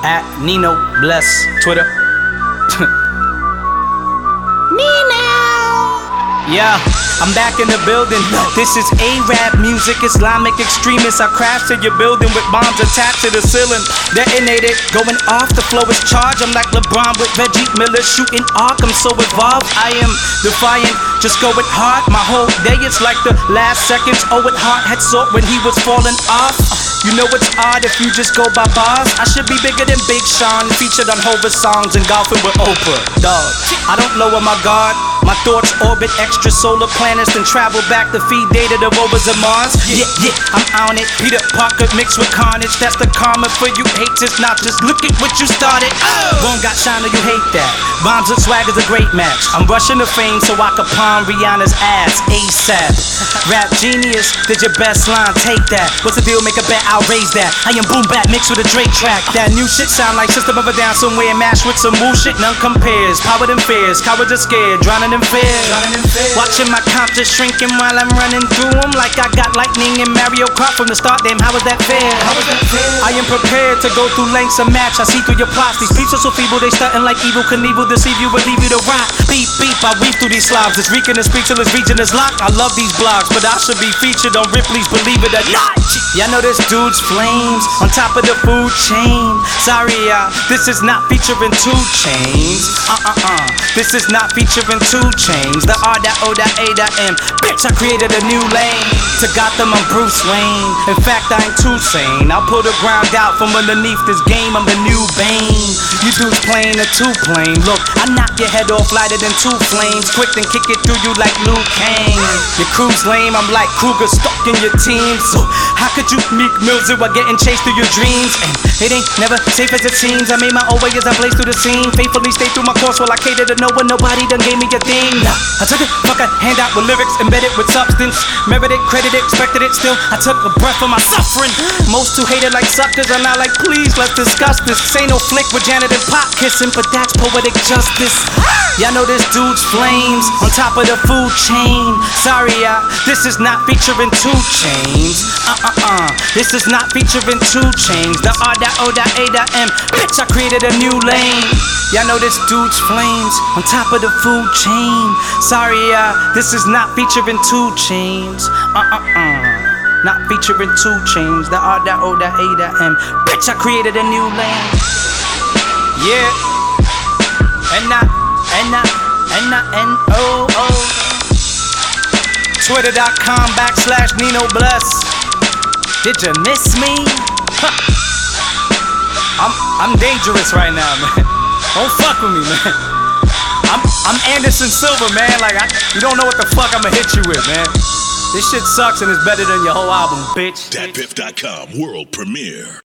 At Nino Bless, Twitter. Nino! Yeah, I'm back in the building. This is Arab music, Islamic extremists. I crash to your building with bombs attached to the ceiling. Detonated, going off, the flow is charged. I'm like LeBron with Reggie Miller shooting arc. I'm so evolved, I am defiant, just going hard. My whole day is like the last seconds Owen Hart had sought when he was falling off. You know it's odd if you just go by bars. I should be bigger than Big Sean, featured on Hover songs and golfing with Oprah. Dog, I don't lower my guard. My thoughts orbit extra solar planets, then travel back to feed data to rovers of Mars. Yeah, I'm on it. Peter Parker mixed with carnage. That's the karma for you haters. Not just look at what you started. One got shine or you hate that. Bombs and swag is a great match. I'm rushing to fame so I can palm Rihanna's ass ASAP. Rap genius, did your best line, take that. What's the deal, make a bet, I'll raise that. I am boom bap mixed with a Drake track. That new shit sound like System of a Down somewhere, mashed with some woo shit, none compares. Power than fears, cowards are scared, drowning in fear. Watching my counters shrinking while I'm running through them like I got lightning in Mario Kart from the start. Damn, how was that fair? I am prepared to go through lengths of match. I see through your plots. These beats are so feeble, they stuntin' like Evel Knievel. Deceive you and leave you to rot. Beep, beep, I weave through these slobs. It's reeking and speechless, region is locked. I love these blogs, but I should be featured on Ripley's Believe It or Not. Y'all know this dude's flames on top of the food chain. Sorry, this is not featuring 2 Chainz. This is not featuring 2 Chainz. The R, that O, that A, that M. Bitch, I created a new lane. To Gotham, I'm Bruce Wayne. In fact, I ain't too sane. I'll pull the ground out from underneath this game. I'm the new Bane. You dudes playing a 2-plane. Look, I knock your head off lighter than 2 flames. Quick then kick it through you like Liu Kang. Your crew's lame, I'm like Kruger stalking your team. So how could you Meek Mills while getting chased through your dreams? And it ain't never safe as it seems. I made my own way as I blaze through the scene. Faithfully stay through my course while I cater to no one. Nobody done gave me a thing. Nah, I took it, fuck a handout with lyrics embedded with substance. Merited, credited, expected it still. I took a breath of my suffering. Most who hated like suckers are now like, please, let's discuss this. This ain't no flick with Janet and Pop kissing, but that's poetic justice. Y'all know this dude's flames on top of the food chain. Sorry, this is not featuring 2 Chainz. This is not featuring 2 Chainz. The R, that O, that A, that M. Bitch, I created a new lane. Y'all know this dude's flames on top of the food chain. Sorry, this is not featuring 2 Chainz. Not featuring 2 Chainz. The R, that O, that A, that M. Bitch, I created a new lane. Yeah. N-O-O. Twitter.com/Nino Bless. Did you miss me? I'm dangerous right now, man. Don't fuck with me, man. I'm Anderson Silva, man. Like, you don't know what the fuck I'ma hit you with, man. This shit sucks and it's better than your whole album, bitch. DatPiff.com world premiere.